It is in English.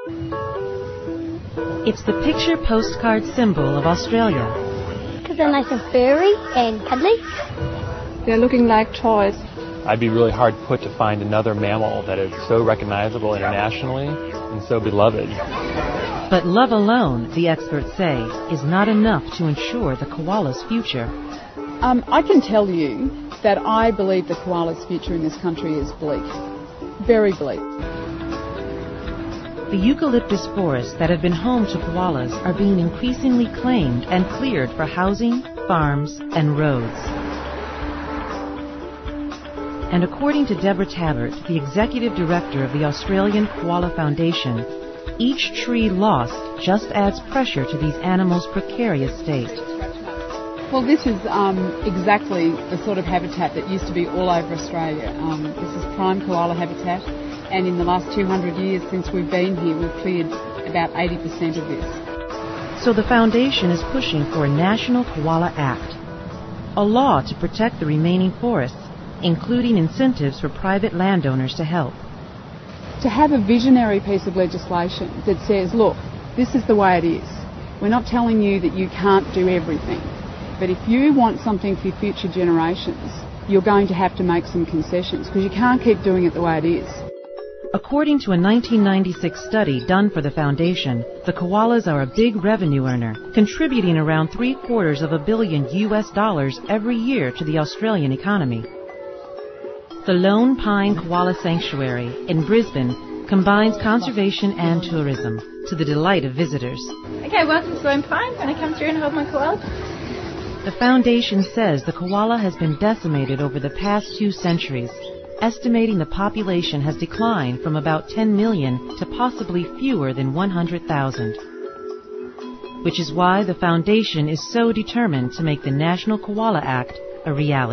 It's the picture postcard symbol of Australia. Because they're nice and furry and cuddly. They're looking like toys. I'd be really hard put to find another mammal that is so recognizable internationally and so beloved. But love alone, the experts say, is not enough to ensure the koala's future. I can tell you that I believe the koala's future in this country is bleak. Very bleak. The eucalyptus forests that have been home to koalas are being increasingly claimed and cleared for housing, farms, and roads. And according to Deborah Tabbert, the executive director of the Australian Koala Foundation, each tree lost just adds pressure to these animals' precarious state. Well, this is exactly the sort of habitat that used to be all over Australia. This is prime koala habitat, and in the last 200 years since we've been here, we've cleared about 80% of this. So the foundation is pushing for a National Koala Act, a law to protect the remaining forests, including incentives for private landowners to help. To have a visionary piece of legislation that says, look, this is the way it is. We're not telling you that you can't do everything, but if you want something for your future generations, you're going to have to make some concessions because you can't keep doing it the way it is. According to a 1996 study done for the foundation, the koalas are a big revenue earner, contributing around $750 million every year to the Australian economy. The Lone Pine Koala Sanctuary in Brisbane combines conservation and tourism to the delight of visitors. Okay, welcome to Lone Pine. Can I come through and hold my koala? The foundation says the koala has been decimated over the past 2 centuries, estimating the population has declined from about 10 million to possibly fewer than 100,000. Which is why the foundation is so determined to make the National Koala Act a reality.